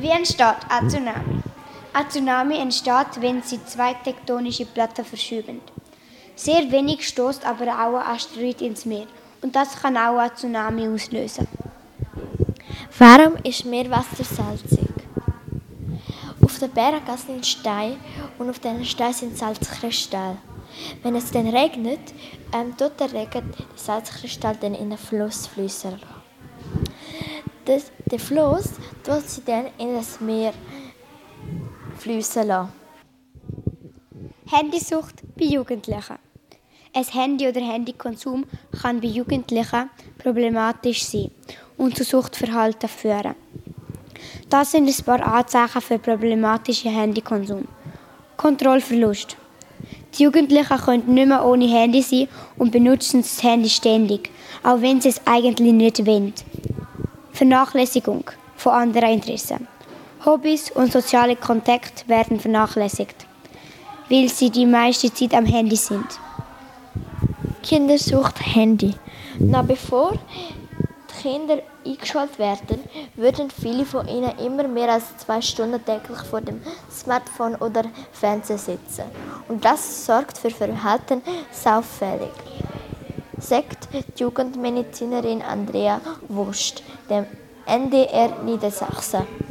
Wie entsteht ein Tsunami? Ein Tsunami entsteht, wenn sich zwei tektonische Platten verschieben. Sehr wenig stößt aber auch ein Asteroid ins Meer. Und das kann auch ein Tsunami auslösen. Warum ist Meerwasser salzig? Auf den Bergen sind Steine und auf diesen Steinen sind Salzkristalle. Wenn es dann regnet, tut der Regen die Salzkristalle dann in den Fluss fließen. Der Fluss tut sie dann in das Meer fließen lassen. Handysucht bei Jugendlichen. Ein Handy- oder Handykonsum kann bei Jugendlichen problematisch sein und zu Suchtverhalten führen. Das sind ein paar Anzeichen für problematischen Handykonsum. Kontrollverlust. Die Jugendlichen können nicht mehr ohne Handy sein und benutzen das Handy ständig, auch wenn sie es eigentlich nicht wollen. Vernachlässigung von anderen Interessen. Hobbys und soziale Kontakte werden vernachlässigt, weil sie die meiste Zeit am Handy sind. Kindersucht Handy. Noch bevor die Kinder eingeschult werden, würden viele von ihnen immer mehr als 2 Stunden täglich vor dem Smartphone oder Fernseher sitzen. Und das sorgt für Verhalten auffällig, sagt die Jugendmedizinerin Andrea Wurst, dem NDR Niedersachsen.